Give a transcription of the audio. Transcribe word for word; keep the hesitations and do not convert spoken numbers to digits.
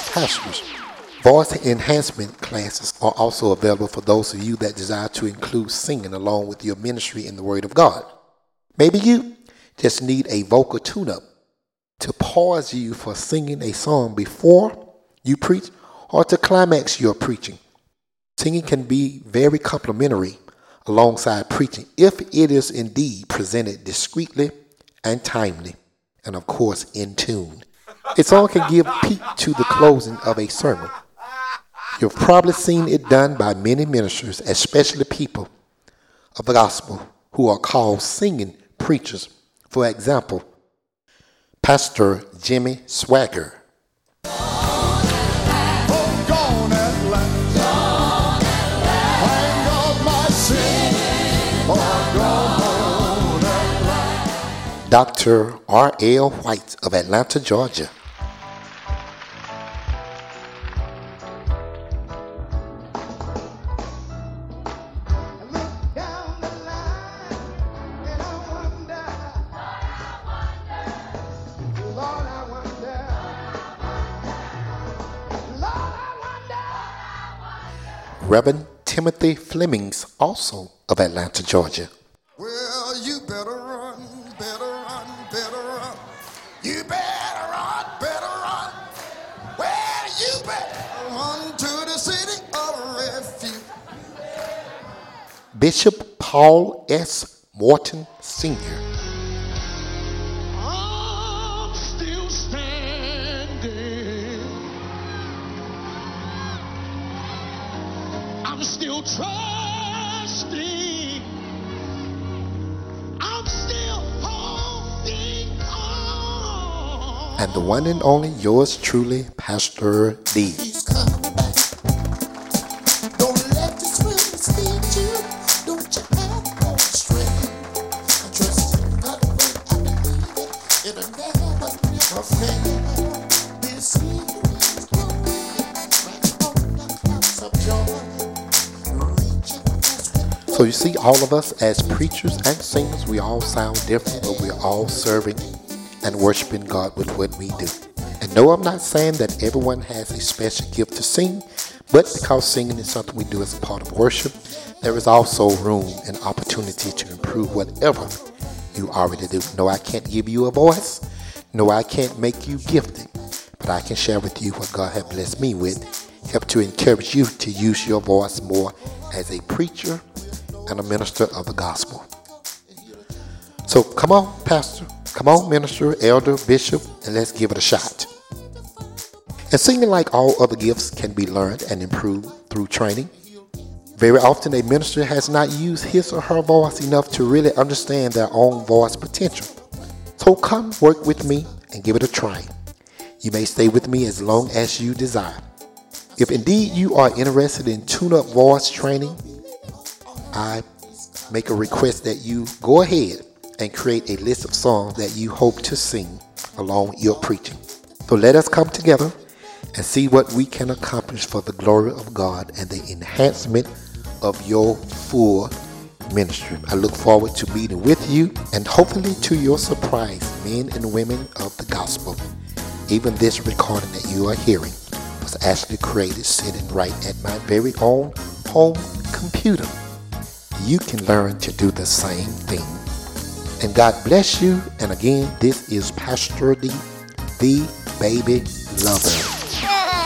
pastors. Voice enhancement classes are also available for those of you that desire to include singing along with your ministry in the Word of God. Maybe you just need a vocal tune-up to pause you for singing a song before you preach or to climax your preaching. Singing can be very complimentary alongside preaching if it is indeed presented discreetly and timely, and of course in tune. A song can give peak to the closing of a sermon. You've probably seen it done by many ministers, especially people of the gospel who are called singing preachers. For example, Pastor Jimmy Swaggart. Doctor R L White of Atlanta, Georgia. Reverend Timothy Flemings, also of Atlanta, Georgia. Well, you better run, better run, better run. You better run, better run. Well, you better run to the city of refuge. Bishop Paul S. Morton, Senior I'm still standing. I'm still trusting. I'm still holding on. And the one and only yours truly, Pastor D. He's coming back. Don't let this world mislead you. Don't you act on straight. I trust in God when I believe it. It'll never, never fail. This is glory. Right on the house of joy. So you see, all of us as preachers and singers, we all sound different, but we're all serving and worshiping God with what we do. And no, I'm not saying that everyone has a special gift to sing, but because singing is something we do as a part of worship, there is also room and opportunity to improve whatever you already do. No, I can't give you a voice. No, I can't make you gifted, but I can share with you what God has blessed me with, help to encourage you to use your voice more as a preacher and a minister of the gospel. So come on, pastor, come on, minister, elder, bishop, and let's give it a shot. And singing, like all other gifts, can be learned and improved through training. Very often a minister has not used his or her voice enough to really understand their own voice potential. So come work with me and give it a try. You may stay with me as long as you desire. If indeed you are interested in tune-up voice training, I make a request that you go ahead and create a list of songs that you hope to sing along with your preaching. So let us come together and see what we can accomplish for the glory of God and the enhancement of your full ministry. I look forward to meeting with you, and hopefully to your surprise, men and women of the gospel, even this recording that you are hearing was actually created sitting right at my very own home computer. You can learn to do the same thing. And God bless you. And again, this is Pastor D, the baby lover.